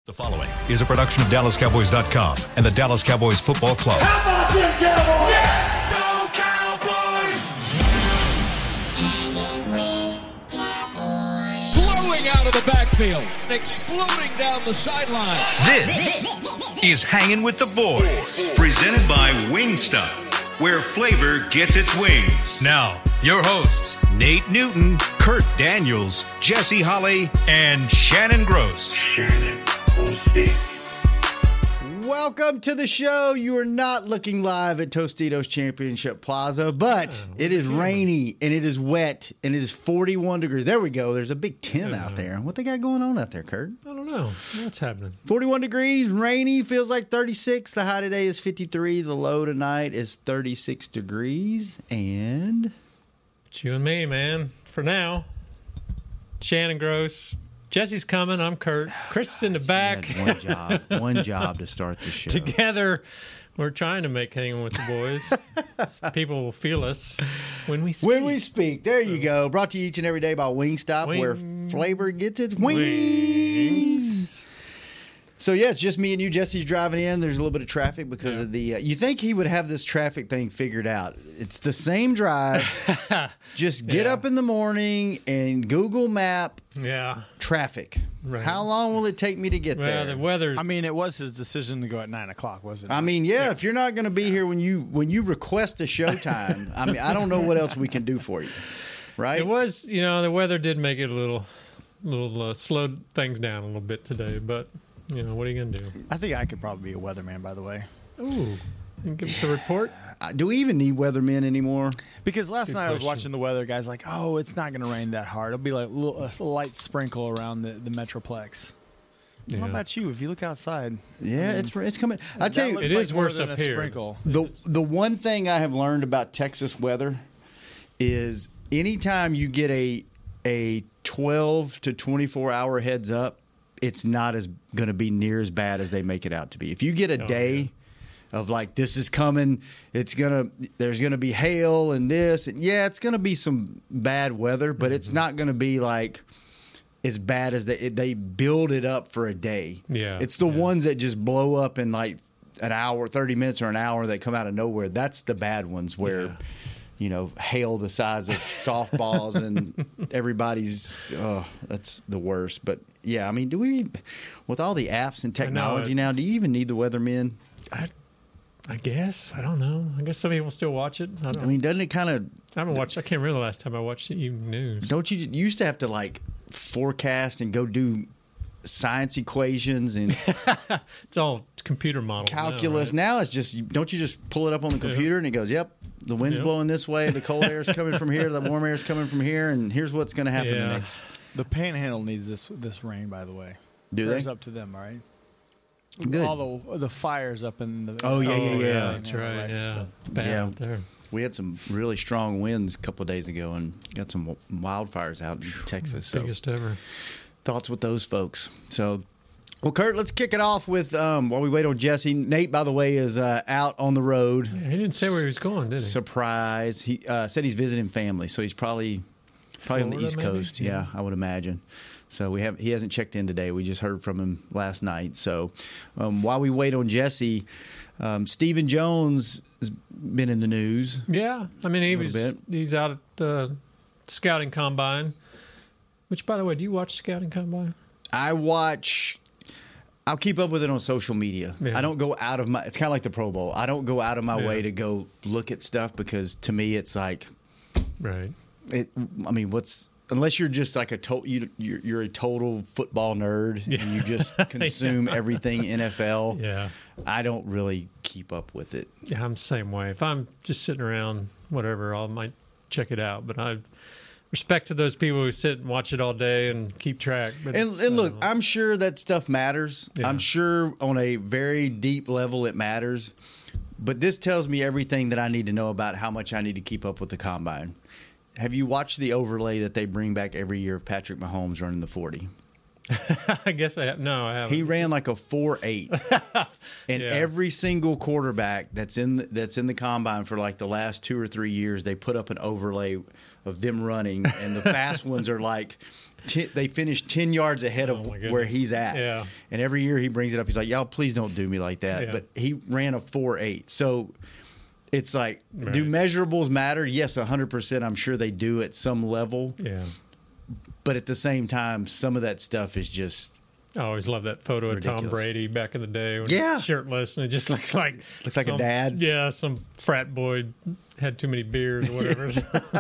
The following is a production of DallasCowboys.com and the Dallas Cowboys Football Club. How about them Cowboys? Yeah! Go Cowboys! Blowing out of the backfield, exploding down the sideline. This is Hanging with the Boys, presented by Wingstop, where flavor gets its wings. Now, your hosts, Nate Newton, Kurt Daniels, Jesse Holley, and Shannon Gross. Welcome to the show. You are not looking live at Tostitos Championship Plaza, but it is rainy and it is wet and it is 41 degrees. There we go. There's a big tent out there. What they got going on out there, Kurt? I don't know. What's happening? 41 degrees, rainy, feels like 36. The high today is 53. The low tonight is 36 degrees. And It's you and me, man. For now. Shannon Gross. Jesse's coming. I'm Kurt. Chris is in the back. one job to start the show. Together, we're trying to make Hanging with the Boys. People will feel us when we speak. When we speak. There you go. Brought to you each and every day by Wingstop, where flavor gets its wings. So, yeah, it's just me and you. Jesse's driving in. There's a little bit of traffic because of the you think he would have this traffic thing figured out. It's the same drive. Just get up in the morning and Google Map traffic. Right. How long will it take me to get there? The weather. I mean, it was his decision to go at 9 o'clock, wasn't it? I mean, if you're not going to be here when you request a showtime, I mean, I don't know what else we can do for you, right? It was, the weather did make it a little slowed things down a little bit today, but, what are you going to do? I think I could probably be a weatherman, by the way. Ooh. Give us a report. Do we even need weathermen anymore? Because last night I was watching the weather, guys, like, it's not going to rain that hard. It'll be like a light sprinkle around the Metroplex. Yeah. How about you? If you look outside. Yeah, it's coming. I tell you, it is worse up here. Sprinkle. The one thing I have learned about Texas weather is anytime you get a 12 to 24 hour heads up, it's not as going to be near as bad as they make it out to be. If you get a day of like, this is coming, there's going to be hail and this, and it's going to be some bad weather, but it's not going to be like as bad as they build it up for a day. Yeah. It's the ones that just blow up in like an hour, 30 minutes or an hour that come out of nowhere. That's the bad ones where hail the size of softballs and everybody's that's the worst. But yeah, I mean, do we, with all the apps and technology now, do you even need the weathermen? I guess. I don't know. I guess some people still watch it. I mean, doesn't it kind of... I haven't watched... I can't remember the last time I watched the evening news. Don't you used to have to, like, forecast and go do science equations and... It's all computer model. Calculus. Now it's just... Don't you just pull it up on the computer and it goes, yep, the wind's blowing this way, the cold air's coming from here, the warm air's coming from here, and here's what's going to happen the next... The Panhandle needs this rain, by the way. Do they? It's up to them, all right? Good. All the fires up in the... Yeah. That's right, yeah. Bad out there. We had some really strong winds a couple of days ago and got some wildfires out in Texas. Biggest ever. Thoughts with those folks. So, well, Kurt, let's kick it off with, while we wait on Jesse. Nate, by the way, is out on the road. Yeah, he didn't say where he was going, did he? Surprise. He said he's visiting family, so he's probably on the East Coast. Yeah, I would imagine. So he hasn't checked in today. We just heard from him last night. So while we wait on Jesse, Stephen Jones has been in the news. Yeah, I mean he's out at the scouting combine. Which, by the way, do you watch scouting combine? I'll keep up with it on social media. Yeah. I don't go out of my. It's kind of like the Pro Bowl. I don't go out of my way to go look at stuff because to me it's like, right. Unless you're just like you're a total football nerd and you just consume everything NFL. Yeah, I don't really keep up with it. Yeah, I'm the same way. If I'm just sitting around, whatever, I might check it out. But I respect to those people who sit and watch it all day and keep track. But and look, I'm sure that stuff matters. Yeah. I'm sure on a very deep level it matters. But this tells me everything that I need to know about how much I need to keep up with the combine. Have you watched the overlay that they bring back every year of Patrick Mahomes running the 40? I guess I have. No, I haven't. He ran like a 4.8, and every single quarterback that's in the combine for like the last 2 or 3 years, they put up an overlay of them running, and the fast ones are like they finish 10 yards ahead of where he's at. Yeah. And every year he brings it up. He's like, y'all, please don't do me like that. Yeah. But he ran a 4.8. So it's like, do measurables matter? Yes, 100%. I'm sure they do at some level. Yeah. But at the same time, some of that stuff is just I always love that photo ridiculous. of Tom Brady back in the day when Yeah. he's shirtless, and it just looks like a dad. Yeah, some frat boy had too many beers or whatever.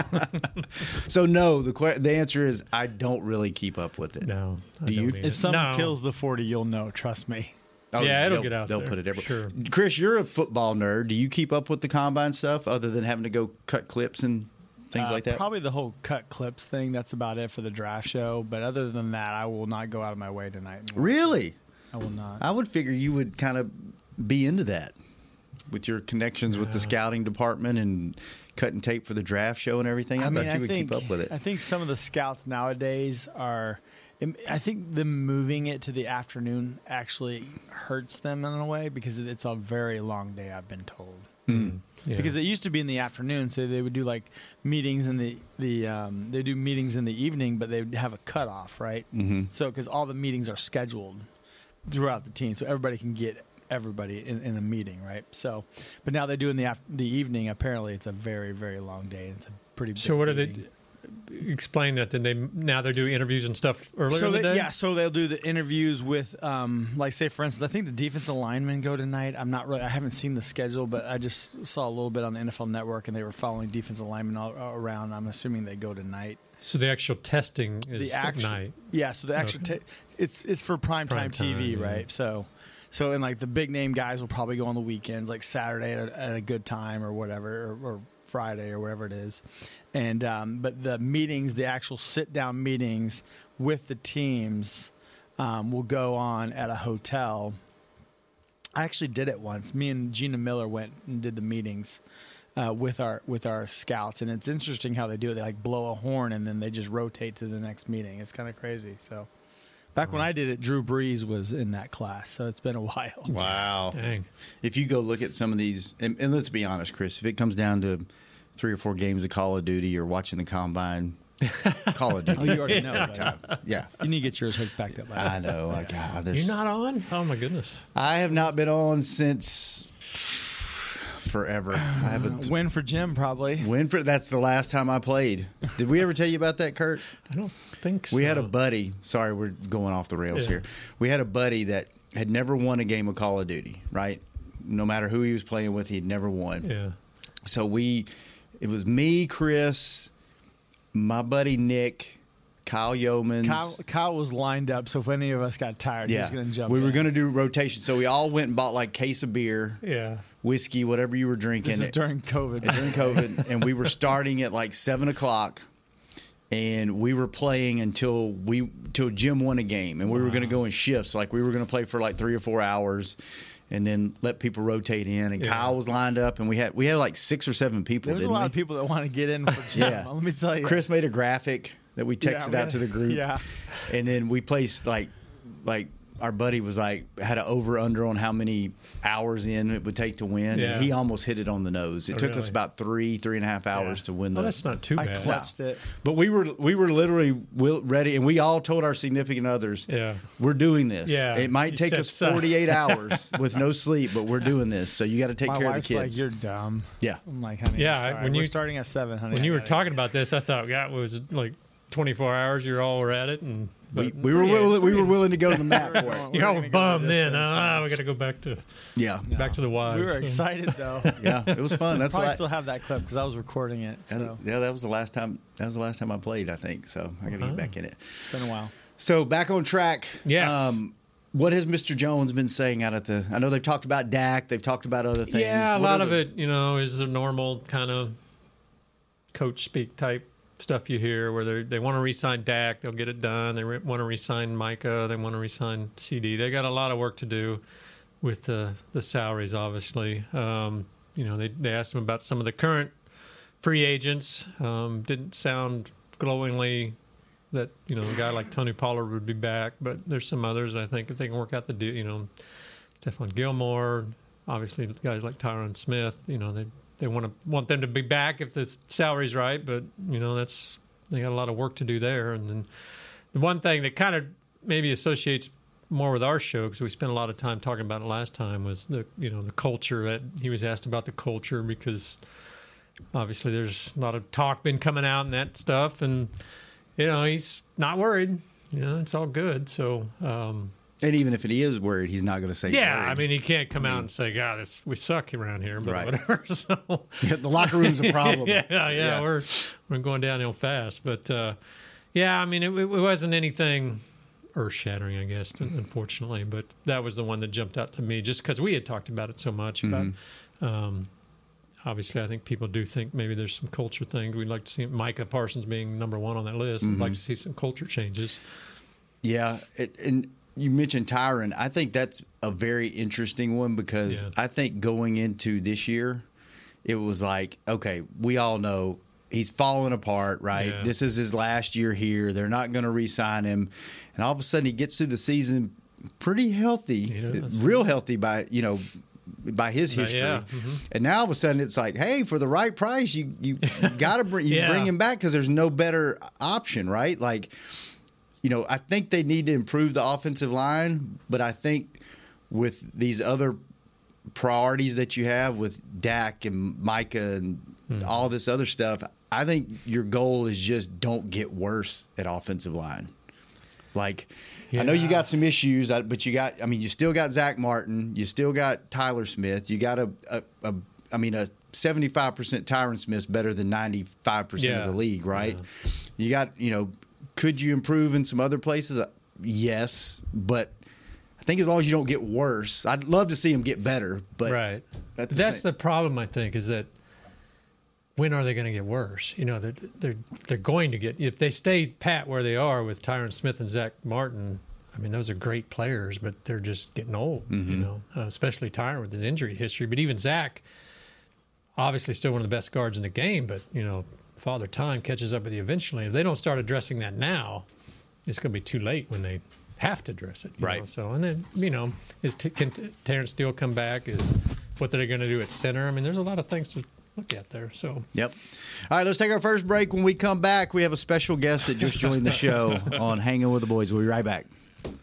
So no, the answer is I don't really keep up with it. No. I Do you? don't either. If someone No. kills the 40, you'll know. Trust me. Oh, Yeah, it'll they'll- get out They'll there. put it everywhere. Sure. Chris, you're a football nerd. Do you keep up with the combine stuff other than having to go cut clips and things like that? Probably the whole cut clips thing. That's about it for the draft show. But other than that, I will not go out of my way tonight. and watch Really? it. I will not. I would figure you would kind of be into that with your connections with the scouting department and cutting tape for the draft show and everything. I thought you would keep up with it. I think some of the scouts nowadays are. I think them moving it to the afternoon actually hurts them in a way because it's a very long day. I've been told. Yeah. Because it used to be in the afternoon, so they would do like meetings in they do meetings in the evening, but they would have a cutoff, right? Mm-hmm. So because all the meetings are scheduled throughout the team, so everybody can get everybody in a meeting, right? So, but now they do in the evening. Apparently, it's a very, very long day. It's a pretty big So what are they? meeting. Explain that. Then they're doing interviews and stuff earlier in the day? Yeah, so they'll do the interviews with, like, say, for instance, I think the defensive linemen go tonight. I haven't seen the schedule, but I just saw a little bit on the NFL Network, and they were following defensive linemen all around. I'm assuming they go tonight. So the actual testing is at night. Yeah, so the actual it's for primetime TV, yeah. right? So and like the big name guys will probably go on the weekends, like Saturday at a good time or whatever, or Friday or whatever it is. And but the meetings, the actual sit down meetings with the teams, will go on at a hotel. I actually did it once. Me and Gina Miller went and did the meetings with our scouts, and it's interesting how they do it. They like blow a horn and then they just rotate to the next meeting. It's kind of crazy. So back when I did it, Drew Brees was in that class, so it's been a while. Wow. Dang. If you go look at some of these, and let's be honest, Chris, if it comes down to 3 or 4 games of Call of Duty or watching the Combine, Call of Duty. Oh, you already know. Right? Yeah. You need to get yours hooked back up. I know. God, You're not on? Oh my goodness. I have not been on since forever. I haven't. Win for Jim, probably. That's the last time I played. Did we ever tell you about that, Kurt? I don't think so. We had a buddy. Sorry, we're going off the rails here. We had a buddy that had never won a game of Call of Duty, right? No matter who he was playing with, he'd never won. Yeah. So it was me, Chris, my buddy Nick, Kyle Yeomans. Kyle was lined up, so if any of us got tired, he was going to jump we were in. going to do rotation. So we all went and bought like case of beer, Yeah. whiskey, whatever you were drinking. This is during COVID. During COVID, and we were starting at like 7 o'clock, and we were playing until Jim won a game, and we were going to go in shifts. Like we were going to play for like 3 or 4 hours, and then let people rotate in. And Kyle was lined up, and we had like 6 or 7 people. There's a lot of people that want to get in for Jim. Yeah. Let me tell you. Chris made a graphic that we texted out to the group. Yeah. And then we placed like our buddy was like had an over under on how many hours in it would take to win, Yeah. and he almost hit it on the nose. It took us really? about 3.5 hours to win Well, the. that's not too I bad. clutched it. But we were literally ready, and we all told our significant others, Yeah. we're doing this. Yeah. It might You take said us so. 48 hours with no sleep, but we're doing this. So you got to take My care of the wife's kids. like, "You're dumb." Yeah. I'm like, "Honey, Yeah, I'm sorry. when we're you- starting at 7, honey." When you were talking about this, I thought, yeah, it was like 24 hours. You're all were at it, and We were willing to go to the map for it. you're all gonna go bummed the then. distance, We got to go back to Yeah. the wives. we were excited though. Yeah, it was fun. That's Probably like, still have that clip because I was recording it. So that was the last time. That was the last time I played, I think. So I got to get back in it. it's been a while. So back on track. Yes. What has Mr. Jones been saying out at the? I know they've talked about Dak. They've talked about other things. Yeah, a What lot are of the- it, is the normal kind of coach speak type stuff you hear where they want to re-sign Dak, they'll get it done. They want to re-sign Micah, they want to re-sign CD. They got a lot of work to do with the salaries, obviously. They asked him about some of the current free agents. Didn't sound glowingly that, a guy like Tony Pollard would be back, but there's some others that I think if they can work out the deal, Stephon Gilmore, obviously guys like Tyron Smith, they They want them to be back if the salary's right, but they got a lot of work to do there. And then the one thing that kind of maybe associates more with our show, because we spent a lot of time talking about it last time, was the culture. That he was asked about the culture, because obviously there's a lot of talk been coming out and that stuff, and he's not worried. It's all good. So and even if he is worried, he's not going to say worried. I mean, he can't come out and say, God, we suck around here, but whatever. So the locker room's a problem. yeah, we're going downhill fast. But I mean, it wasn't anything earth-shattering, I guess, unfortunately, but that was the one that jumped out to me, just because we had talked about it so much. About obviously, I think people do think maybe there's some culture things. We'd like to see Micah Parsons being number one on that list. We'd like to see some culture changes. Yeah, and you mentioned Tyron. I think that's a very interesting one, because I think going into this year, it was like, okay, we all know he's falling apart, right? Yeah. This is his last year here. They're not going to re-sign him. And all of a sudden he gets through the season pretty healthy, real healthy by his history. And now all of a sudden it's like, hey, for the right price, you got to bring him back, because there's no better option, right? Like, I think they need to improve the offensive line, but I think with these other priorities that you have with Dak and Micah and all this other stuff, I think your goal is just don't get worse at offensive line. Like, I know you got some issues, but you still got Zach Martin, you still got Tyler Smith, you got a 75% Tyron Smith's better than 95% of the league, right? Yeah. You got, could you improve in some other places? Yes, but I think as long as you don't get worse, I'd love to see him get better. But that's the problem, I think, is that when are they going to get worse? They're going to get, if they stay pat where they are with Tyron Smith and Zach Martin. I mean, those are great players, but they're just getting old. Especially Tyron with his injury history. But even Zach, obviously, still one of the best guards in the game. But Father Time catches up with you eventually. If they don't start addressing that now, it's going to be too late when they have to address it. Right. So, and then, can Terrence Steele come back? Is what they're going to do at center? I mean, there's a lot of things to look at there. So. Yep. All right, let's take our first break. When we come back, we have a special guest that just joined the show on Hanging with the Boys. We'll be right back.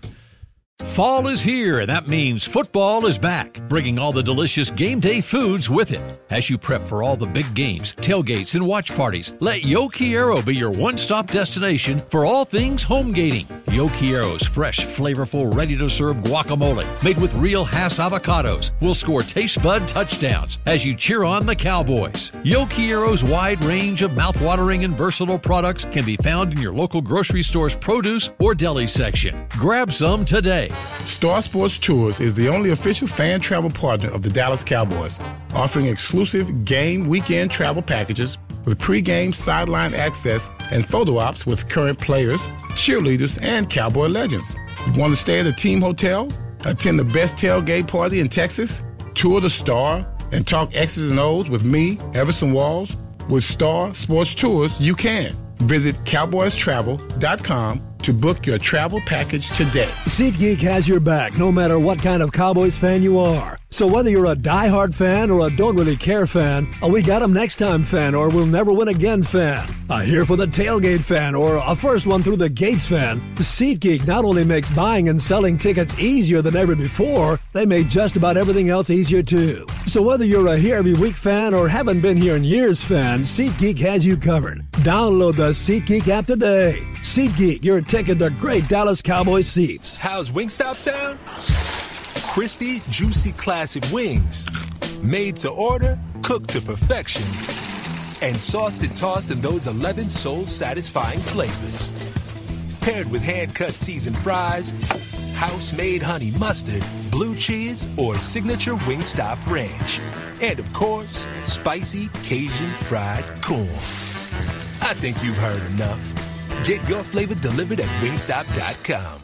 Fall is here, and that means football is back, bringing all the delicious game day foods with it. As you prep for all the big games, tailgates, and watch parties, let Yo Quiero be your one-stop destination for all things home gating. Yo Quiero's fresh, flavorful, ready-to-serve guacamole, made with real Hass avocados, will score taste bud touchdowns as you cheer on the Cowboys. Yo Quiero's wide range of mouth-watering and versatile products can be found in your local grocery store's produce or deli section. Grab some today. Star Sports Tours is the only official fan travel partner of the Dallas Cowboys, offering exclusive game weekend travel packages with pre-game sideline access and photo ops with current players, cheerleaders, and Cowboy legends. You want to stay at a team hotel, attend the best tailgate party in Texas, tour the Star, and talk X's and O's with me, Everson Walls? With Star Sports Tours, you can. Visit CowboysTravel.com to book your travel package today. SeatGeek has your back no matter what kind of Cowboys fan you are. So whether you're a diehard fan or a don't really care fan, a we got 'em next time fan or we'll never win again fan, a here for the tailgate fan or a first one through the gates fan, SeatGeek not only makes buying and selling tickets easier than ever before, they made just about everything else easier too. So whether you're a here every week fan or haven't been here in years fan, SeatGeek has you covered. Download the SeatGeek app today. SeatGeek, your ticket to great Dallas Cowboys seats. How's Wingstop sound? Crispy, juicy, classic wings. Made to order, cooked to perfection. And sauced and tossed in those 11 soul-satisfying flavors. Paired with hand-cut seasoned fries, house-made honey mustard, blue cheese, or signature Wingstop ranch. And, of course, spicy Cajun fried corn. I think you've heard enough. Get your flavor delivered at Wingstop.com.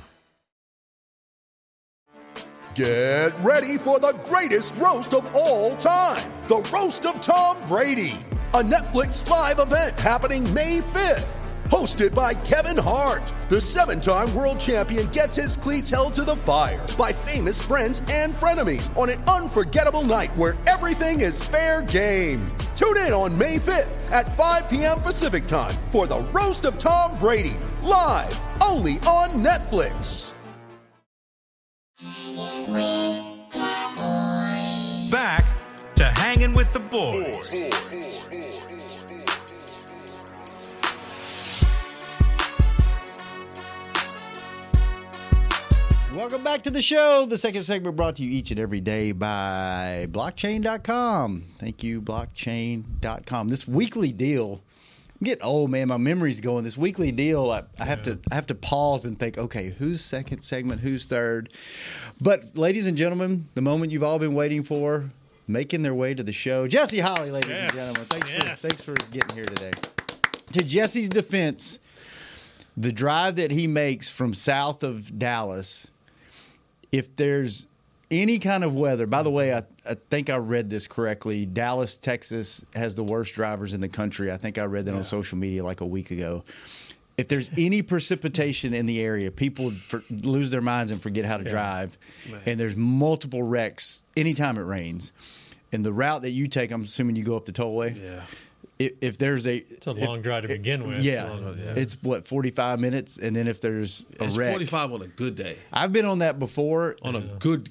Get ready for the greatest roast of all time, the Roast of Tom Brady, a Netflix live event happening May 5th. Hosted by Kevin Hart, the 7-time world champion gets his cleats held to the fire by famous friends and frenemies on an unforgettable night where everything is fair game. Tune in on May 5th at 5 p.m. Pacific Time for the Roast of Tom Brady, live only on Netflix. Back to Hanging with the Boys. Welcome back to the show. The second segment brought to you each and every day by blockchain.com. Thank you, blockchain.com. This weekly deal, I'm getting old, man. My memory's going. This weekly deal, I have to pause and think, okay, who's second segment, who's third? But, ladies and gentlemen, the moment you've all been waiting for, making their way to the show. Jesse Holley, ladies and gentlemen. Thanks for getting here today. To Jesse's defense, the drive that he makes from south of Dallas, if there's any kind of weather, by the way, I think I read this correctly. Dallas, Texas has the worst drivers in the country. I think I read that on social media like a week ago. If there's any precipitation in the area, people lose their minds and forget how to drive. Man. And there's multiple wrecks anytime it rains. And the route that you take, I'm assuming you go up the tollway. Yeah. If there's it's a long drive to begin with. It's 45 minutes, and then if there's a wreck, 45 on a good day. I've been on that before. On a good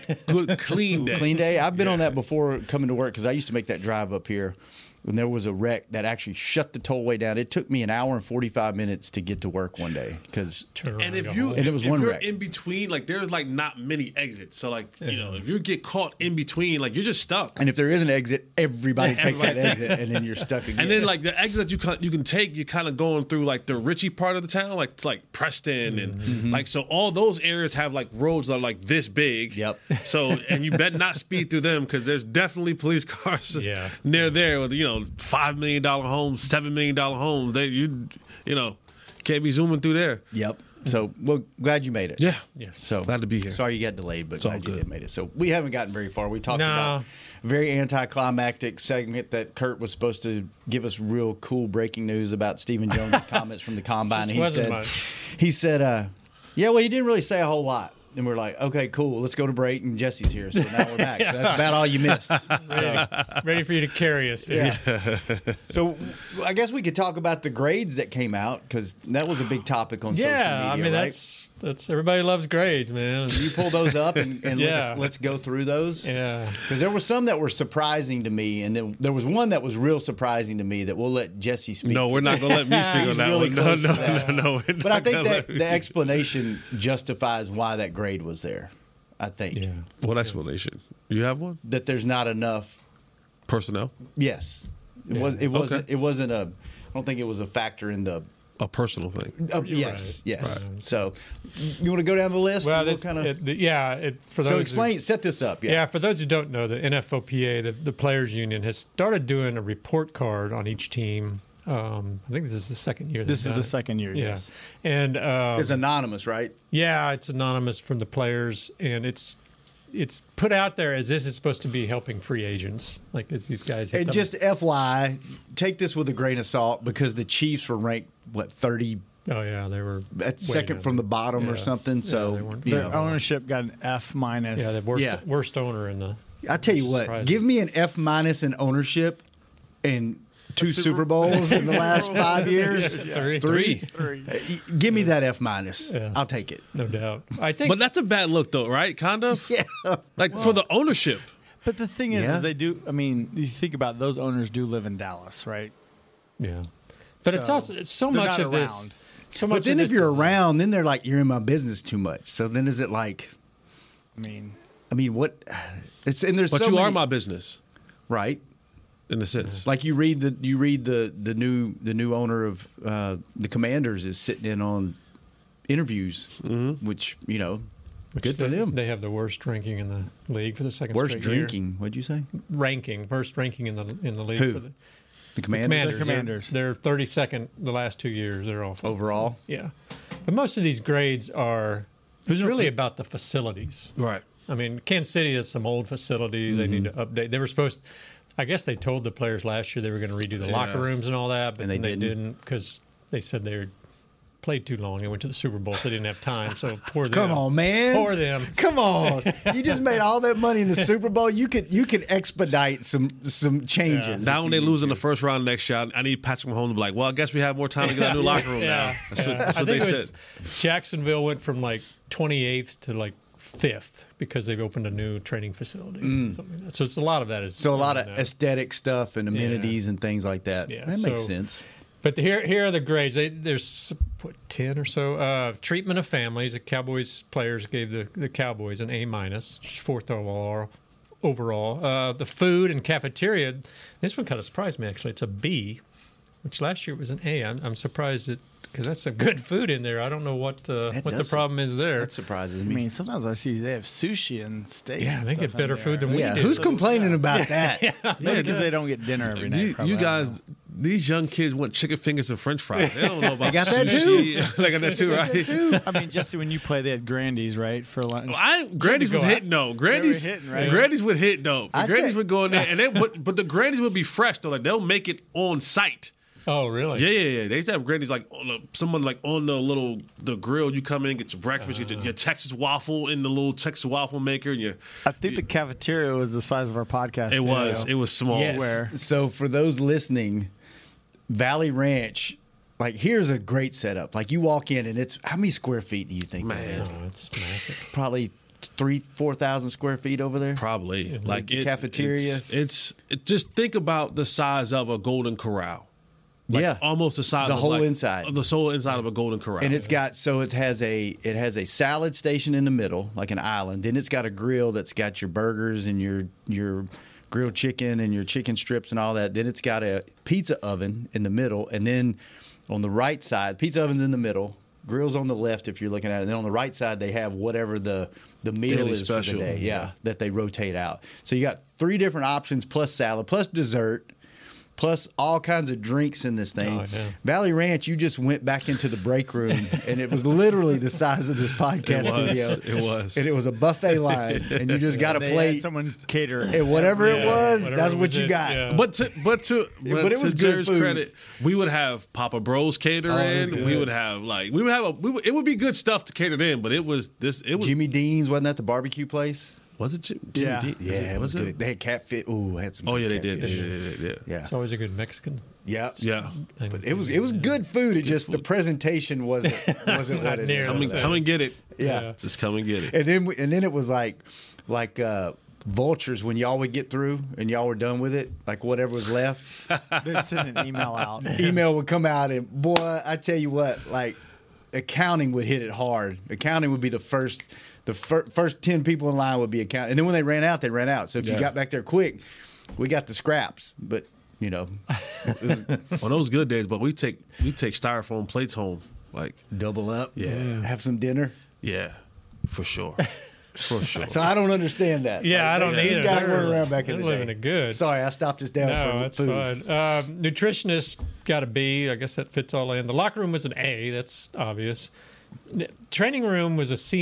clean day. Clean day. I've been on that before coming to work because I used to make that drive up here. When there was a wreck that actually shut the tollway down, it took me an hour and 45 minutes to get to work one day because it was one wreck. In between, like there's like not many exits, so like if you get caught in between, like you're just stuck. And if there is an exit, everybody takes that exit, and then you're stuck again. And then like the exit that you can take, you're kind of going through like the Ritchie part of the town, like Preston and like so all those areas have like roads that are like this big. Yep. So and you better not speed through them because there's definitely police cars near there with $5 million homes, $7 million homes. You can't be zooming through there. Yep. So, well, glad you made it. Yeah. Yes. So glad to be here. Sorry you got delayed, but glad you made it. So we haven't gotten very far. We talked about a very anticlimactic segment that Kurt was supposed to give us real cool breaking news about Stephen Jones' comments from the Combine. And he said, yeah, well, he didn't really say a whole lot. And we're like, okay, cool. Let's go to break. And Jesse's here. So now we're back. So that's about all you missed. Ready for you to carry us. Yeah. So I guess we could talk about the grades that came out because that was a big topic on social media. Yeah, I mean, right? that's everybody loves grades, man. You pull those up and let's go through those. Yeah. Because there were some that were surprising to me, and then there was one that was real surprising to me that we'll let Jesse speak. No, we're not going to let me speak on that really one. No. But I think that the explanation justifies why that grade was there. I think. Yeah. What explanation? You have one? That there's not enough personnel. Yes. It wasn't a. I don't think it was a factor in the. A personal thing. Yes. Right. So, you want to go down the list? Well, for those set this up. Yeah, for those who don't know, the NFLPA, the Players Union, has started doing a report card on each team. I think this is the second year. This is the second year, yes. And it's anonymous, right? Yeah, it's anonymous from the players, and it's put out there as this is supposed to be helping free agents, like as these guys. And just FYI, take this with a grain of salt because the Chiefs were ranked 30. Oh yeah, they were at second from the bottom or something. So their ownership got an F-. Yeah, the worst owner in the. I tell you what, give me an F- in ownership and 2 Super Bowls in the last 5 years. Three. Give me that F-. Yeah. I'll take it. No doubt. I think, but that's a bad look, though, right? Kind of. Yeah. For the ownership. But the thing is they do. I mean, you think about those owners do live in Dallas, right? Yeah. But it's so much of around. this. So much. But then if you're around, then they're like, you're in my business too much. So then is it like? I mean, what? It's and there's. But you are my business, right? In a sense, like you read the new owner of the Commanders is sitting in on interviews, which good for them. They have the worst ranking in the league for the second worst straight drinking. Year. What'd you say? Worst ranking in the league. Who? For the Commanders. The Commanders. They're 32nd the last 2 years. They're awful overall. Yeah, but most of these grades are. It's really about the facilities, right? I mean, Kansas City has some old facilities. They need to update. They were supposed. I guess they told the players last year they were going to redo the locker rooms and all that, but they didn't because they said they were played too long. They went to the Super Bowl, so they didn't have time. So poor them. Come on, man. Poor them. Come on. You just made all that money in the Super Bowl. You could expedite some changes. Now when they lose in the first round next year, I need Patrick Mahomes to be like, well, I guess we have more time to get our new locker room now. That's what they said. Jacksonville went from like 28th to like 5th because they've opened a new training facility. Something like that. So it's a lot of that. So a lot of aesthetic stuff and amenities and things like that. Yeah, that makes sense. But here are the grades. There's 10 or so. Treatment of families. The Cowboys players gave the Cowboys an A-, 4th overall. The food and cafeteria, this one kind of surprised me, actually. It's a B, which last year was an A. I'm surprised because that's some good food in there. I don't know what the problem is there. That surprises me. I mean, sometimes I see they have sushi and steaks. Yeah, they get better food than we do. Who's complaining about that? Maybe because they don't get dinner every night. You guys, these young kids want chicken fingers and French fries. They don't know about got that sushi. They got that too, right? I mean, Jesse, when you play, they had Grandy's, right, for lunch. Grandy's was hitting though. Grandy's hitting, right? Grandy's would hit though. Grandy's would go in there, and but the Grandy's would be fresh though. Like they'll make it on site. Oh, really? Yeah. They used to have Grandy's like someone like on the grill. You come in, get your breakfast, get your Texas waffle in the little Texas waffle maker. And I think the cafeteria was the size of our podcast. It was small. Yes. So for those listening, Valley Ranch, like here's a great setup. Like you walk in and it's how many square feet do you think that is? Oh, it's massive. Probably 4,000 square feet over there. Probably like the cafeteria. It's just think about the size of a Golden Corral. Like almost the size the of whole like, inside. The whole inside of a Golden Corral. And it's got it has a salad station in the middle, like an island. Then it's got a grill that's got your burgers and your grilled chicken and your chicken strips and all that. Then it's got a pizza oven in the middle, and then on the right side, pizza oven's in the middle, grill's on the left if you're looking at it. And then on the right side they have whatever the meal Daily is special. for the day. That they rotate out. So you got 3 different options plus salad, plus dessert. Plus all kinds of drinks in this thing. Oh, yeah. Valley Ranch, you just went back into the break room, and it was literally the size of this podcast studio. It was. And it was a buffet line, and you just got a plate. Someone cater. And whatever it was, whatever that's it what was you it, got. yeah. But it was good Jerry's food. credit, we would have Papa Bros cater it was in. good. We would have it would be good stuff to cater in, but it was Jimmy Dean's, wasn't that the barbecue place? Was it Jimmy Yeah. Dean? Yeah, it was good. They had catfish. Ooh, had some. Oh yeah, good they did. catfish. Yeah. It's always a good Mexican. Yeah. But it was good food. It just the presentation wasn't what it near is. Come and get it. Yeah. Just come and get it. And then it was like vultures when y'all would get through and y'all were done with it, like whatever was left. They'd send an email out. Email would come out, and boy, I tell you what, like accounting would hit it hard. Accounting would be the first 10 people in line would be accounting, and then when they ran out, they ran out. So if you got back there quick, we got the scraps. But it was On those good days, but we take styrofoam plates home, like double up, have some dinner. Yeah, for sure. For sure. So I don't understand that. Yeah, I don't either. These guys weren't around back in the They're living day. it good. Sorry, I stopped us down No, for that's food. fine. Nutritionist got a B. I guess that fits all in. The locker room was an A. That's obvious. Training room was a C-,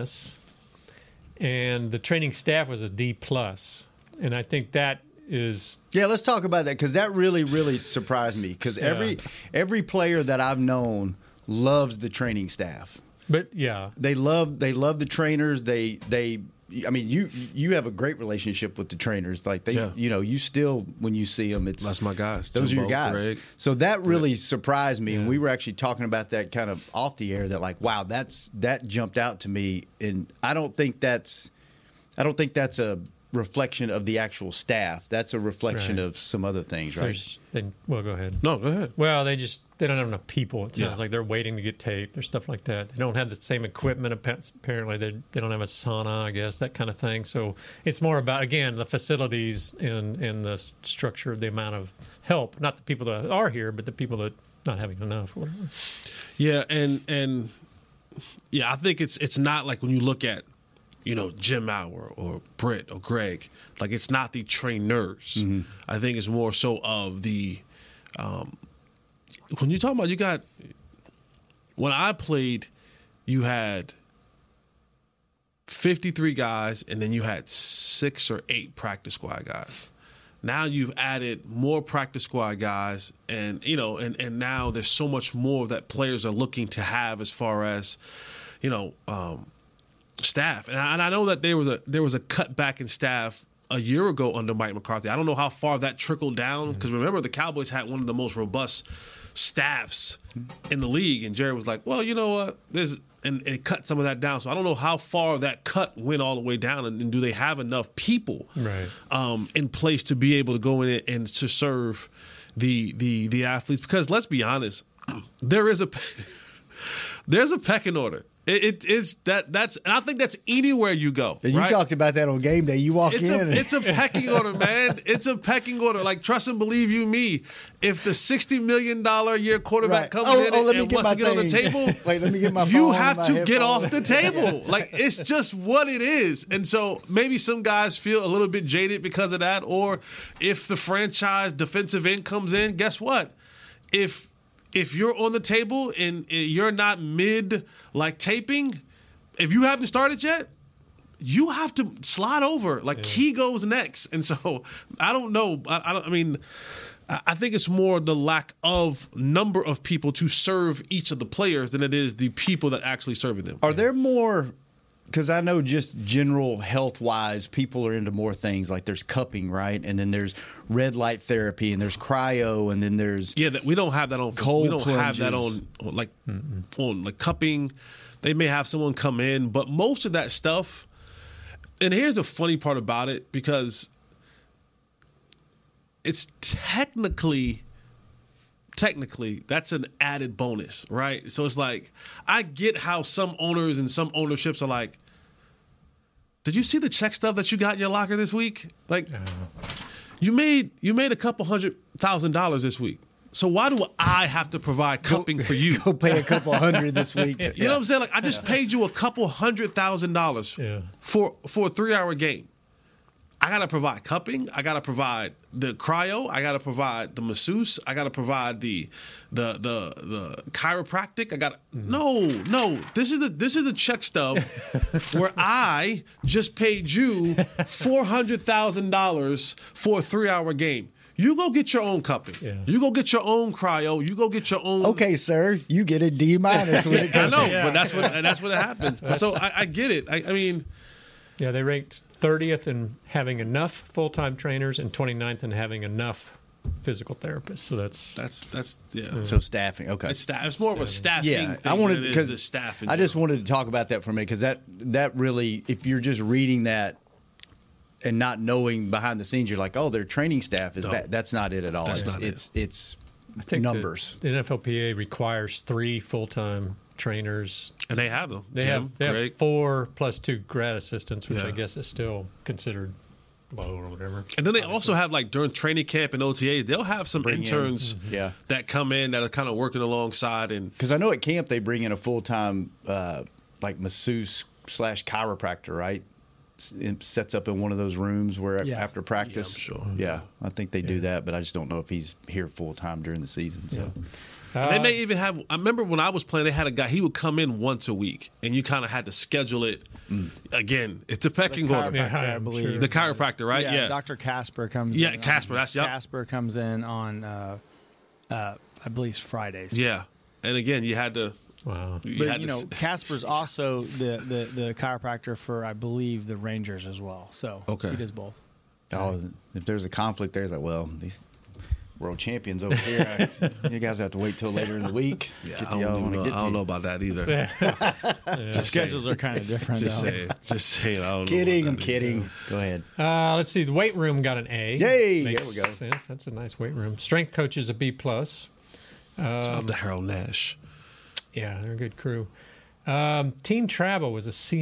and the training staff was a D+. And I think that is... Yeah, let's talk about that because that really, really surprised me because every player that I've known loves the training staff. But yeah, They love the trainers. I mean, you have a great relationship with the trainers. Like you still when you see them, That's my guys. Those are your Jimbo, guys. Greg. So that really surprised me, and we were actually talking about that kind of off the air. That like, wow, that jumped out to me, and I don't think that's a reflection of the actual staff. That's a reflection of some other things, right? well, go ahead. No, go ahead. Well, they don't have enough people. It sounds like they're waiting to get taped or stuff like that. They don't have the same equipment. Apparently, they don't have a sauna, I guess, that kind of thing. So it's more about, again, the facilities and the structure, the amount of help. Not the people that are here, but the people that not having enough. Or whatever. Yeah, and I think it's not like when you look at Jim Maurer or Britt or Greg, like it's not the trainers. Mm-hmm. I think it's more so of the when you talk about when I played, you had 53 guys, and then you had 6 or 8 practice squad guys. Now you've added more practice squad guys, and and now there's so much more that players are looking to have as far as, staff. And I know that there was a cutback in staff a year ago under Mike McCarthy. I don't know how far that trickled down, because remember, the Cowboys had one of the most robust staffs in the league, and Jerry was like, well, you know what, and it cut some of that down. So I don't know how far that cut went all the way down, and do they have enough people in place to be able to go in and to serve the athletes? Because let's be honest, there's a pecking order. It is that's, and I think that's anywhere you go. And you talked about that on game day. You walk in. It's a pecking order, man. It's a pecking order. Like, trust and believe you me. If the $60 million a year quarterback comes in and wants to get on the table, wait, let me get my phone. You have to get off the table. Like, it's just what it is. And so maybe some guys feel a little bit jaded because of that. Or if the franchise defensive end comes in, guess what? If you're on the table and you're not taping, if you haven't started yet, you have to slide over. He goes next. And so I don't know. I think it's more the lack of number of people to serve each of the players than it is the people that actually serve them. Are there more? Because I know just general health-wise, people are into more things. Like there's cupping, right? And then there's red light therapy, and there's cryo, and then there's we don't have that on cold we don't plunges. have that on cupping. They may have someone come in, but most of that stuff. And here's the funny part about it, because it's technically that's an added bonus, right? So it's like, I get how some owners and some ownerships are like, did you see the check stub that you got in your locker this week? Like, you made a couple $100,000 this week. So why do I have to provide cupping for you? Go pay a couple $100 this week. You know what I'm saying? Like, I just paid you a couple $100,000 for a 3-hour game. I got to provide cupping. I got to provide the cryo. I got to provide the masseuse. I got to provide the chiropractic. I got no. This is a check stub where I just paid you $400,000 for a 3-hour game. You go get your own cupping. Yeah. You go get your own cryo. You go get your own. Okay, sir, you get a D- when it comes. I know, but that's what happens. So I get it. I mean. Yeah, they ranked 30th in having enough full-time trainers and 29th in having enough physical therapists. So that's yeah. So staffing, okay. It's more of a staffing thing. I wanted because the staff. I just wanted to talk about that for a minute, because that really, if you're just reading that and not knowing behind the scenes, you're like, oh, their training staff is bad. That's not it at all. It's I think numbers. The NFLPA requires 3 full-time trainers, and they have them. They have 4 plus 2 grad assistants, which I guess is still considered low or whatever. And then they also have, like, during training camp and OTAs, they'll have some interns that come in that are kind of working alongside. And because I know at camp they bring in a full-time masseuse / chiropractor, right? It sets up in one of those rooms where after practice. I'm sure. Yeah, I think they do that, but I just don't know if he's here full-time during the season. So. They may even have. I remember when I was playing, they had a guy. He would come in once a week, and you kind of had to schedule it. Again, it's a pecking order. I believe the chiropractor, right? Yeah. Dr. Casper comes. Yeah, in Casper. Casper comes in on, I believe, it's Fridays. Yeah, and again, you had to. Wow. But Casper's also the chiropractor for, I believe, the Rangers as well. So he does both. Oh, if there's a conflict there, it's like, well, these world champions over here. You guys have to wait till later in the week. Yeah, I don't know about that either. The schedules are kind of different. Just saying. I don't know. I'm kidding. Go ahead. Let's see. The weight room got an A. Yay! Makes there we go. sense. That's a nice weight room. Strength coaches a B+. Shout out to Harold Nash. Yeah, they're a good crew. Team travel was a C-.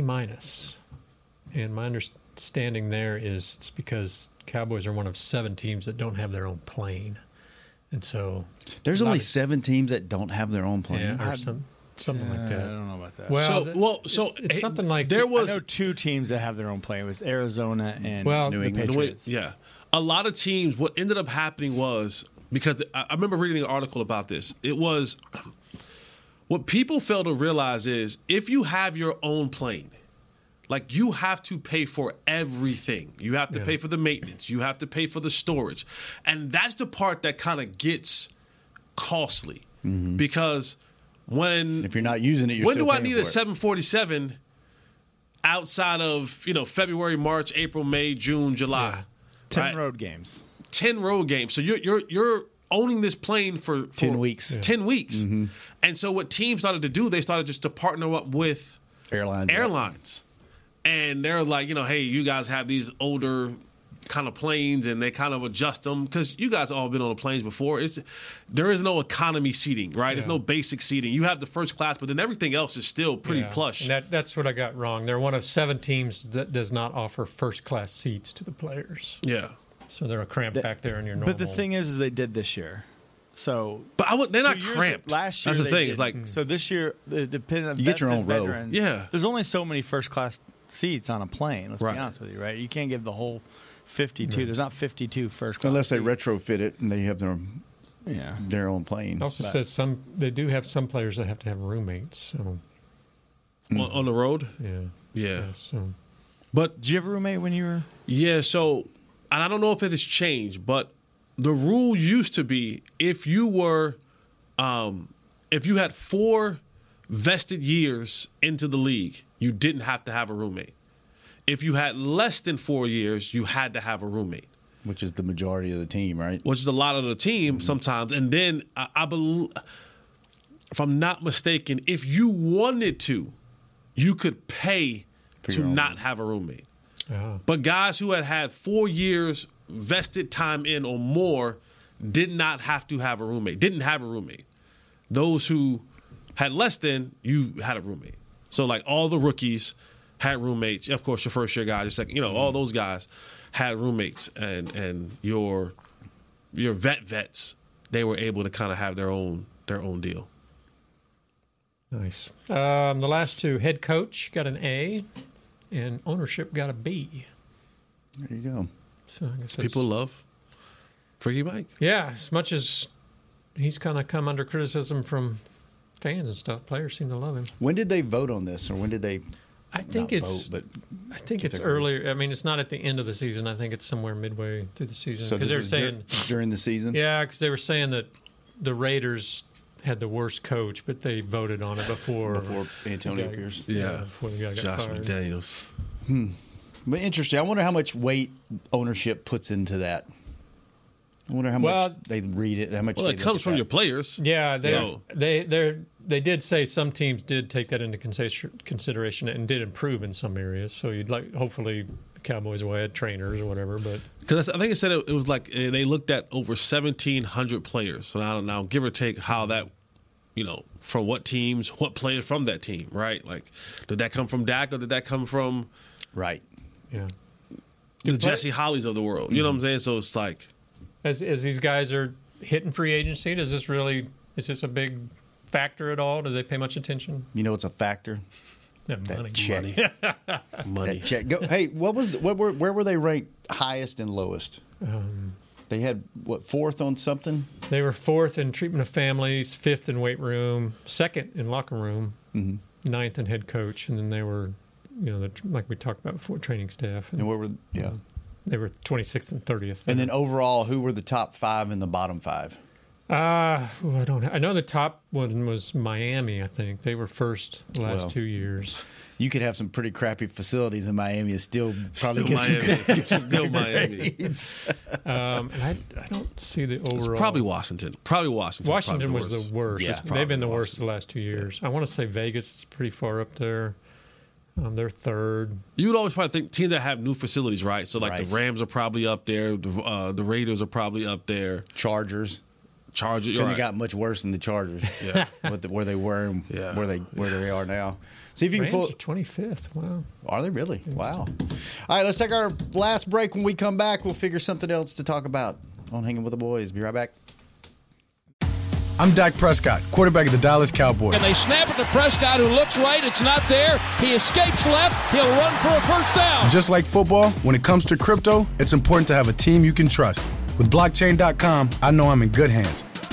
And my understanding there is it's because Cowboys are one of 7 teams that don't have their own plane. And so there's only 7 teams that don't have their own plane. Yeah, or something like that. I don't know about that. Well, it's something like I know 2 teams that have their own plane. It was Arizona and New England Patriots. Yeah, a lot of teams. What ended up happening was, because I remember reading an article about this. It was what people fail to realize is if you have your own plane, Like, you have to pay for everything. You have to pay for the maintenance. You have to pay for the storage. And that's the part that kind of gets costly. Because if you're not using it, you're when still do I paying need for a it. 747 outside of, February, March, April, May, June, July? 10 road games. 10 road games. So you're owning this plane for 10 weeks. 10 weeks. And so what teams started to do, they started just to partner up with airlines. And they're like, hey, you guys have these older kind of planes, and they kind of adjust them because you guys all been on the planes before. There is no economy seating, right? There's no basic seating. You have the first class, but then everything else is still pretty plush. And that's what I got wrong. They're one of 7 teams that does not offer first class seats to the players. Yeah. So they're cramped back there in your normal. But the thing is they did this year. So, but they're not 2 years cramped. Last year, that's the thing. Did. It's like so this year, depending on you get your own row. veteran, Yeah. There's only so many first class seats on a plane. Let's be honest with you, right? You can't give the whole 52. There's not 52 first class. Unless they seats. retrofit it and they have their own plane. It also says they do have some players that have to have roommates. So on the road. Yeah. So, but did you have a roommate when you were? Yeah. So, and I don't know if it has changed, but the rule used to be if you were, if you had 4 vested years into the league, you didn't have to have a roommate. If you had less than 4 years, you had to have a roommate. Which is the majority of the team, right? Which is a lot of the team sometimes. And then I believe, if I'm not mistaken, if you wanted to, you could pay to not have a roommate. But guys who had 4 years vested time in or more did not have to have a roommate, didn't have a roommate. Those who had less than, you had a roommate. So like all the rookies had roommates. Of course, your first year guys, your second, all those guys had roommates, and your vets, they were able to kind of have their own deal. Nice. The last 2, head coach got an A, and ownership got a B. There you go. So I guess people love Freaky Mike. Yeah, as much as he's kind of come under criticism from fans and stuff, players seem to love him. When did they vote on this, or when did they? I think it's earlier. I mean, it's not at the end of the season. I think it's somewhere midway through the season. So because they're saying during the season. Yeah, because they were saying that the Raiders had the worst coach, but they voted on it before Antonio Pierce. Before the guy got Josh fired. McDaniels. But interesting. I wonder how much weight ownership puts into that. I wonder how much they read it. How much? Well, it comes from your players. Yeah, they did say some teams did take that into consideration and did improve in some areas. So you'd hopefully the Cowboys will add trainers or whatever. But because I think it said it was like they looked at over 1,700 players. So I don't know, give or take how that, from what teams, what players from that team, right? Like, did that come from Dak or did that come from the Jesse Hollies of the world? You know what I'm saying? So it's like, as these guys are hitting free agency, is this a big factor at all? Do they pay much attention? You know, it's a factor. Yeah, money. Check. Money. That check. Hey, where were they ranked highest and lowest? They had fourth on something? They were 4th in treatment of families, 5th in weight room, 2nd in locker room, 9th in head coach, and then they were, like we talked about before, training staff. And where were they were 26th and 30th. And then overall, who were the top 5 and the bottom 5? I know the top one was Miami. I think they were first the last 2 years. You could have some pretty crappy facilities in Miami and still probably get still Miami. And I don't see the overall. It's probably Washington. Washington was the worst. Yeah, they've been the worst the last 2 years. I want to say Vegas is pretty far up there. They're 3rd. You would always probably think teams that have new facilities, right? So like the Rams are probably up there. The Raiders are probably up there. Chargers. Couldn't have got much worse than the Chargers. Yeah. where they were and where they are now. See if you Rams can pull. Are 25th. Wow. Are they really? Wow. All right, let's take our last break. When we come back, we'll figure something else to talk about on Hanging with the Boys. Be right back. I'm Dak Prescott, quarterback of the Dallas Cowboys. And they snap it to Prescott, who looks right. It's not there. He escapes left. He'll run for a first down. Just like football, when it comes to crypto, it's important to have a team you can trust. With blockchain.com, I know I'm in good hands.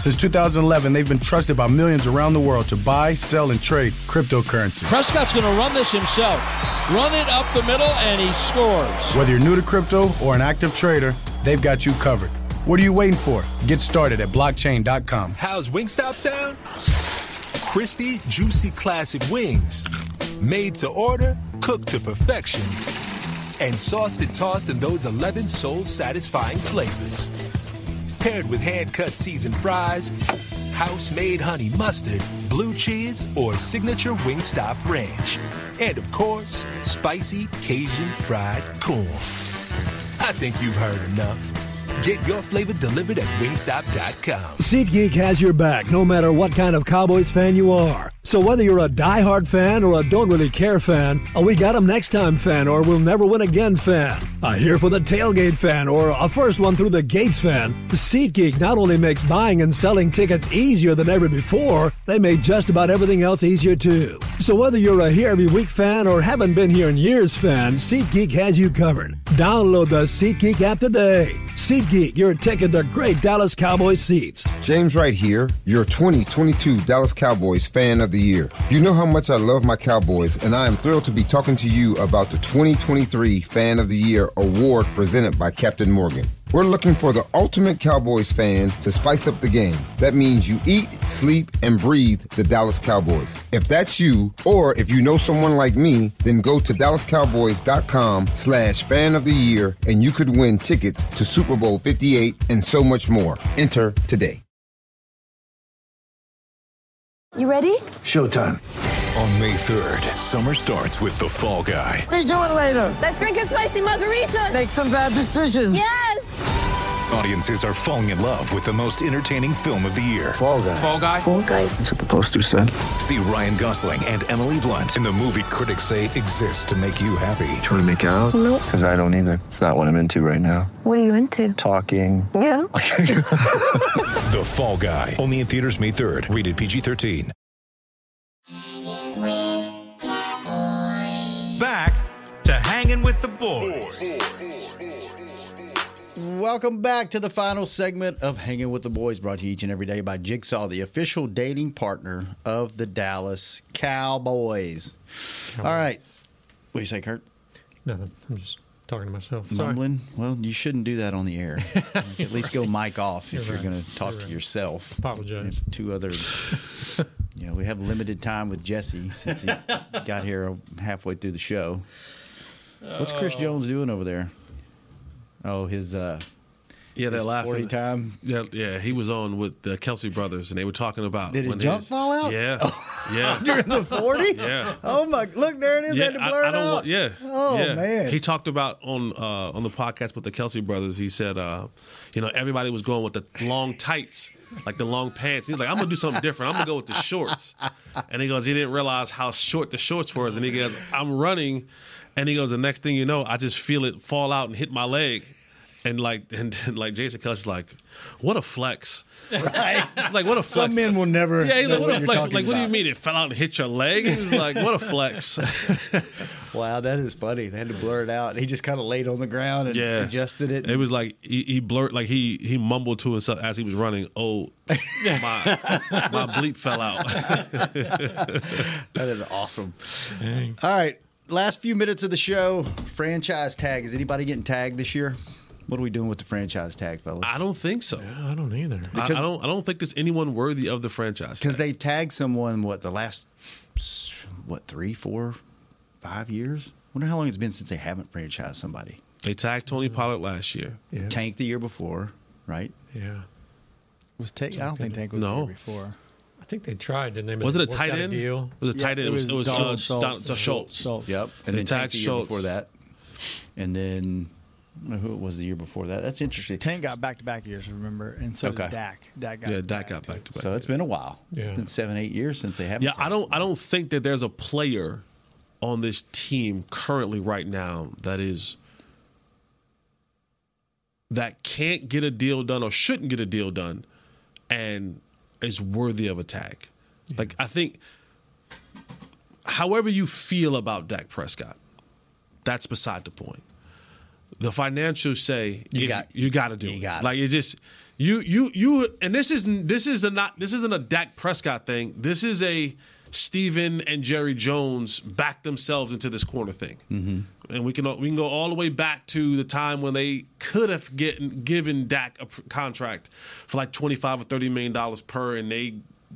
Since 2011, they've been trusted by millions around the world to buy, sell, and trade cryptocurrency. Prescott's going to run this himself. Run it up the middle, and he scores. Whether you're new to crypto or an active trader, they've got you covered. What are you waiting for? Get started at blockchain.com. How's Wingstop sound? Crispy, juicy, classic wings. Made to order, cooked to perfection. And sauced and tossed in those 11 soul-satisfying flavors. Paired with hand-cut seasoned fries, house-made honey mustard, blue cheese, or signature Wingstop ranch. And, of course, spicy Cajun fried corn. I think you've heard enough. Get your flavor delivered at Wingstop.com. SeatGeek has your back no matter what kind of Cowboys fan you are. So whether you're a diehard fan or a don't really care fan, a we got 'em next time fan or we'll never win again fan, a here for the tailgate fan or a first one through the gates fan, SeatGeek not only makes buying and selling tickets easier than ever before, they made just about everything else easier too. So whether you're a here every week fan or haven't been here in years fan, SeatGeek has you covered. Download the SeatGeek app today. SeatGeek, your ticket to great Dallas Cowboys seats. James Wright here, your 2022 Dallas Cowboys Fan of the Year. You know how much I love my Cowboys, and I am thrilled to be talking to you about the 2023 Fan of the Year award presented by Captain Morgan. We're looking for the ultimate Cowboys fan to spice up the game. That means you eat, sleep, and breathe the Dallas Cowboys. If that's you, or if you know someone like me, then go to DallasCowboys.com/fan of the year, and you could win tickets to Super Bowl 58 and so much more. Enter today. You ready? Showtime. On May 3rd, summer starts with The Fall Guy. Let's do it later. Let's drink a spicy margarita. Make some bad decisions. Yes. Audiences are falling in love with the most entertaining film of the year. Fall Guy. Fall Guy? Fall Guy. That's what the poster said. See Ryan Gosling and Emily Blunt in the movie critics say exists to make you happy. Trying to make it out? Nope. Because I don't either. It's not what I'm into right now. What are you into? Talking. Yeah. The Fall Guy. Only in theaters May 3rd. Rated PG-13. Back to Hanging with the Boys. Welcome back to the final segment of Hanging with the Boys, brought to you each and every day by Jigsaw, the official dating partner of the Dallas Cowboys. All right. What do you say, Kurt? Nothing. I'm just talking to myself. Sorry. Mumbling? Well, you shouldn't do that on the air. At least go mic off if You're you're right. going to talk to right. yourself. Apologize. Two other... we have limited time with Jesse since he got here halfway through the show. What's Chris Jones doing over there? Oh, his that his laughing 40 time. Yeah, he was on with the Kelsey brothers, and they were talking about Did his jump fall out? Yeah, yeah. During the 40? Yeah. Oh my! Look, there it is. They had to blur it out. Oh yeah. man. He talked about on the podcast with the Kelsey brothers. He said, everybody was going with the long tights, like the long pants. He's like, I'm gonna do something different. I'm gonna go with the shorts. And he goes, he didn't realize how short the shorts were. And he goes, I'm running, and he goes, the next thing you know, I just feel it fall out and hit my leg. And like Jason Kelsey's like, what a flex. Right. Like, what a flex. Some men will never. Yeah, he's know like, what a you're flex. talking Like, what do you about. mean it fell out and hit your leg? He was like, what a flex. Wow, that is funny. They had to blur it out. He just kind of laid on the ground and adjusted it. It was like he blurred, like he mumbled to himself as he was running. Oh, my bleep fell out. That is awesome. Dang. All right, last few minutes of the show. Franchise tag. Is anybody getting tagged this year? What are we doing with the franchise tag, fellas? I don't think so. Yeah, I don't either. I don't think there's anyone worthy of the franchise Because tag. they've tagged someone, the last, 3, 4, 5 years? I wonder how long it's been since they haven't franchised somebody. They tagged Tony Pollard last year. Yeah. Tank the year before, right? Yeah. Was Tank? I don't think Tank was there before. I think they tried, didn't they? But Was they it a worked tight out end? deal. It was a tight end. It was Donald Schultz. Yep. And They then Tank tagged the year Schultz. before that. And then, I don't know who it was the year before that. That's interesting. Tank got back-to-back years, remember, and so did Dak. Dak got Dak got back to back. So it's been a while. Yeah. It's been 7-8 years since they haven't. Yeah, I don't think that there's a player on this team currently right now that can't get a deal done or shouldn't get a deal done and is worthy of a tag. Yeah. Like, I think however you feel about Dak Prescott, that's beside the point. The financials say you got to do it. Like, it just and this isn't a Dak Prescott thing. This is a Steven and Jerry Jones backed themselves into this corner thing. Mm-hmm. And we can go all the way back to the time when they could have given Dak a contract for like $25 or $30 million per, and they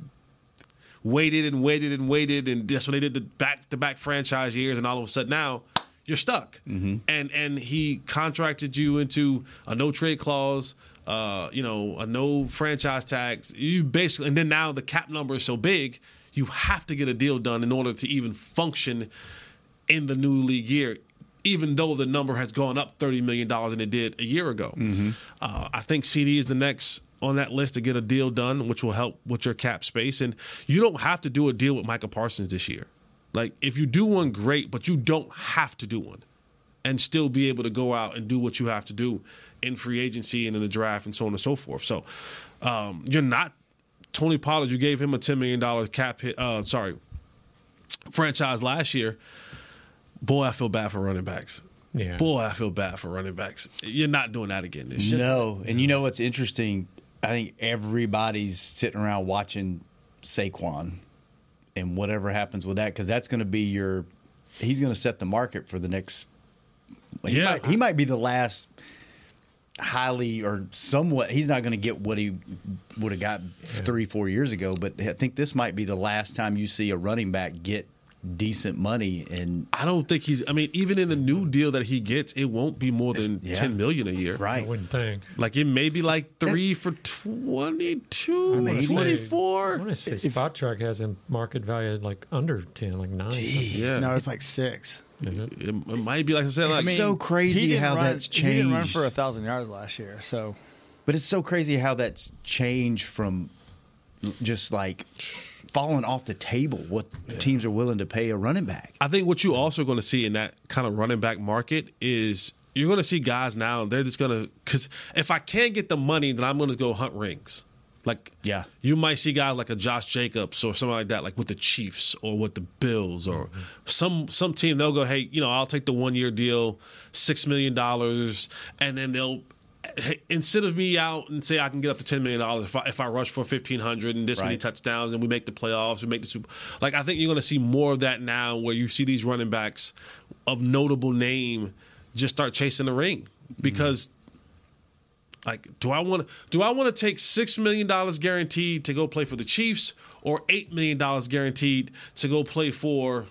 waited, and that's when they did the back-to-back franchise years, and all of a sudden now you're stuck. Mm-hmm. And he contracted you into a no-trade clause, a no franchise tags. You basically, and then now the cap number is so big, you have to get a deal done in order to even function in the new league year, even though the number has gone up $30 million than it did a year ago. Mm-hmm. I think CD is the next on that list to get a deal done, which will help with your cap space. And you don't have to do a deal with Micah Parsons this year. Like, if you do one, great, but you don't have to do one and still be able to go out and do what you have to do in free agency and in the draft and so on and so forth. So you're not Tony Pollard. You gave him a $10 million cap hit, franchise last year. Boy, I feel bad for running backs. Yeah. Boy, I feel bad for running backs. You're not doing that again this year. No, and you know what's interesting? I think everybody's sitting around watching Saquon and whatever happens with that, because that's going to be he's going to set the market for the next. He might be the last highly or somewhat. He's not going to get what he would have got 3-4 years ago, but I think this might be the last time you see a running back get decent money. And I don't think even in the new deal that he gets, it won't be more than $10 million a year. Right. I wouldn't think. Like, it may be like 3 for 22, maybe 24. I want to say Spot Track has a market value like under 10, like 9. Yeah. No, it's like 6. It might be like I said. Like, it's so crazy how that's changed. He didn't run for 1,000 yards last year, so. But it's so crazy how that's changed from just like falling off the table what teams are willing to pay a running back. I think what you also going to see in that kind of running back market is you're going to see guys now, they're just going to, because if I can't get the money, then I'm going to go hunt rings. Like, you might see guys like a Josh Jacobs or something like that, like with the Chiefs or with the Bills or some team, they'll go, hey, I'll take the 1-year deal, $6 million, and then they'll, instead of me out and say I can get up to $10 million if I rush for 1,500 and this many touchdowns and we make the playoffs, we make the Super. Like, I think you're going to see more of that now, where you see these running backs of notable name just start chasing the ring because. Like, do I want to take $6 million guaranteed to go play for the Chiefs, or $8 million guaranteed to go play for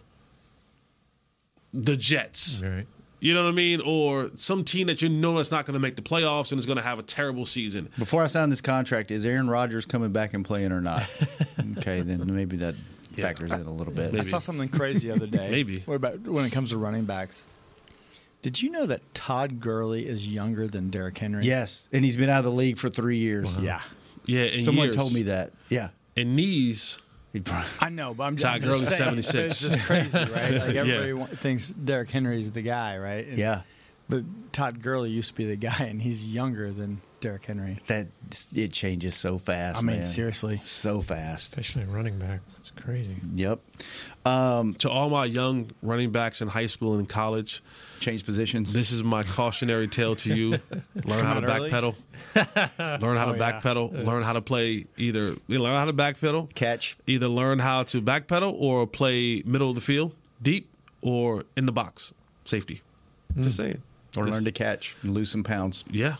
the Jets? Right. You know what I mean? Or some team that that's not going to make the playoffs and is going to have a terrible season. Before I sign this contract, is Aaron Rodgers coming back and playing or not? Okay, then maybe that factors in a little bit. Maybe. I saw something crazy the other day. Maybe. What about when it comes to running backs? Did you know that Todd Gurley is younger than Derrick Henry? Yes, and he's been out of the league for 3 years. Wow. Yeah. Someone told me that. Yeah. And knees. I know, but I'm Todd Gurley's 76. It's just crazy, right? Like, everybody thinks Derrick Henry's the guy, right? And, But Todd Gurley used to be the guy, and he's younger than Derrick Henry. It changes so fast. I mean, man. Seriously, so fast. Especially a running back. It's crazy. Yep. To all my young running backs in high school and college, change positions. This is my cautionary tale to you. Learn how to backpedal. Learn how to backpedal. Learn how to play learn how to backpedal. Catch. Either learn how to backpedal or play middle of the field, deep, or in the box, safety. Just saying. Or learn to catch and lose some pounds. Yeah.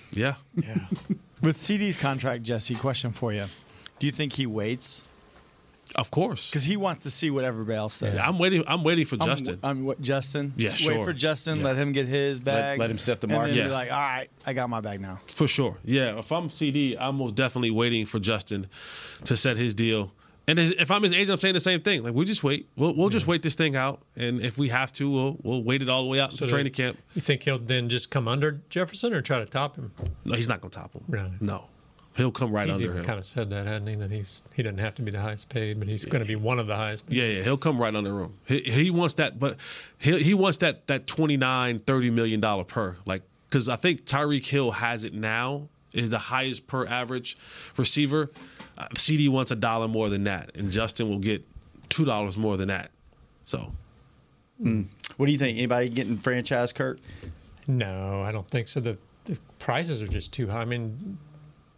With CD's contract, Jesse, question for you. Do you think he waits? Of course. Because he wants to see what everybody else says. Yeah, I'm waiting for Justin. Justin? Yeah, sure. Wait for Justin, let him get his bag. Let him set the market. And then be like, all right, I got my bag now. For sure. Yeah, if I'm CD, I'm most definitely waiting for Justin to set his deal. And if I'm his agent, I'm saying the same thing. Like, we just wait. We'll just wait this thing out. And if we have to, we'll wait it all the way out to training camp. You think he'll then just come under Jefferson or try to top him? No, he's not going to top him. Really? No. He'll come right under him. He's kind of said that, hadn't he? That he doesn't have to be the highest paid, but he's going to be one of the highest paid. Yeah, he'll come right under him. He wants that, but he wants that $29-30 million per. Like, because I think Tyreek Hill has it now, is the highest per average receiver. CD wants $1 more than that, and Justin will get $2 more than that. So, what do you think? Anybody getting franchise, Kurt? No, I don't think so. The prices are just too high. I mean,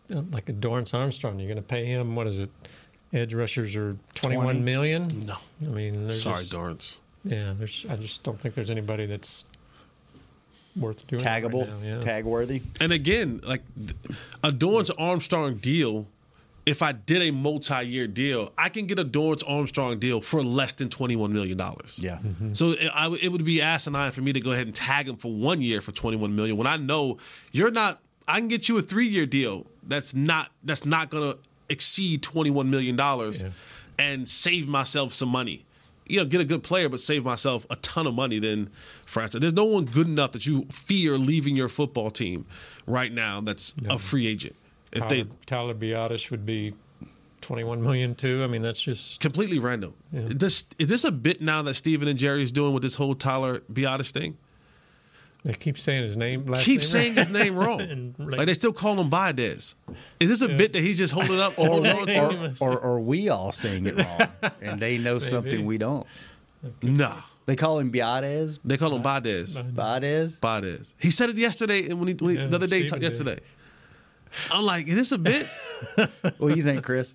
like a Dorrance Armstrong. You're going to pay him, what is it? Edge rushers are $21 million? No. I mean, sorry, Dorrance. Yeah, I just don't think there's anybody that's worth doing taggable, right now, yeah. tag worthy. And again, like a Dorrance Armstrong deal, if I did a multi-year deal, I can get a Dorrance Armstrong deal for less than $21 million. Yeah. Mm-hmm. So it would be asinine for me to go ahead and tag him for 1 year for $21 million when I know you're not. I can get you a 3-year deal that's not going to exceed $21 million and save myself some money. Get a good player, but save myself a ton of money then franchise. There's no one good enough that you fear leaving your football team right now that's a free agent. Tyler Biadasz would be $21 million too. I mean, that's just completely random. Yeah. Is this a bit now that Steven and Jerry is doing with this whole Tyler Biadasz thing? They keep saying his name. His name wrong. Like they still call him Biadasz. Is this a bit that he's just holding up? or we all saying it wrong, and they know something we don't. Nah. They call him Biadasz. They call him Biadasz. Biadasz. He said it yesterday, and the other day yesterday. I'm like, is this a bit? What do you think, Chris?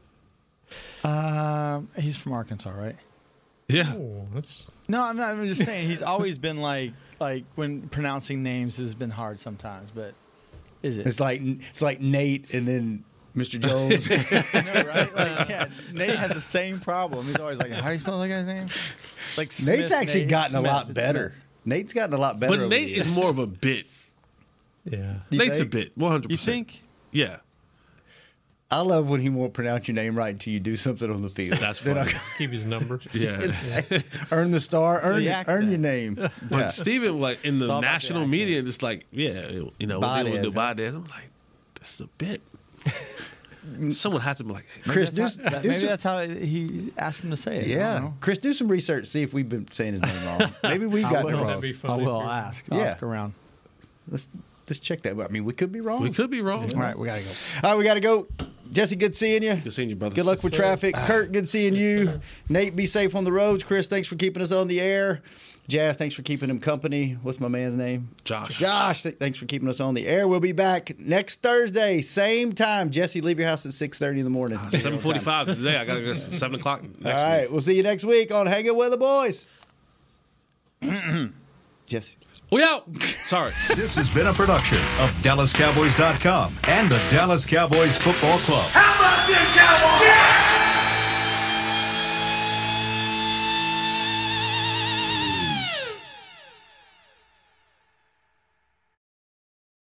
He's from Arkansas, right? Yeah. No, I'm just saying he's always been like when pronouncing names has been hard sometimes, but is it? It's like Nate and then Mr. Jones. I know, right? Like, yeah, Nate has the same problem. He's always like, how do you spell that guy's name? Like Smith, Nate's actually gotten Smith, a lot better. Smith. Nate's gotten a lot better. But Nate is more of a bit. Yeah. Nate's a bit, 100%. You think? Yeah. I love when he won't pronounce your name right until you do something on the field. That's funny. Keep his number. Yeah. Earn the star. Earn your name. But Steven, like in the national media, just like, what they would do Biadasz. I'm like, this is a bit. Someone has to be like, hey, Chris, maybe that's how he asked him to say it. Yeah. Chris, do some research. See if we've been saying his name wrong. Maybe we've gotten it wrong. That'd be funny. I will ask. I'll ask around. Let's check that. I mean, we could be wrong. We could be wrong. All right, we got to go. All right, we got to go. Jesse, good seeing you. Good seeing you, brother. Good luck with traffic. Kurt, good seeing you. Nate, be safe on the roads. Chris, thanks for keeping us on the air. Jazz, thanks for keeping him company. What's my man's name? Josh. Thanks for keeping us on the air. We'll be back next Thursday, same time. Jesse, leave your house at 6:30 in the morning. 7:45 today. I got to go 7 o'clock next week. All right, we'll see you next week on Hanging with the Boys. Jesse. We out. Sorry. This has been a production of DallasCowboys.com and the Dallas Cowboys Football Club. How about this, Cowboys?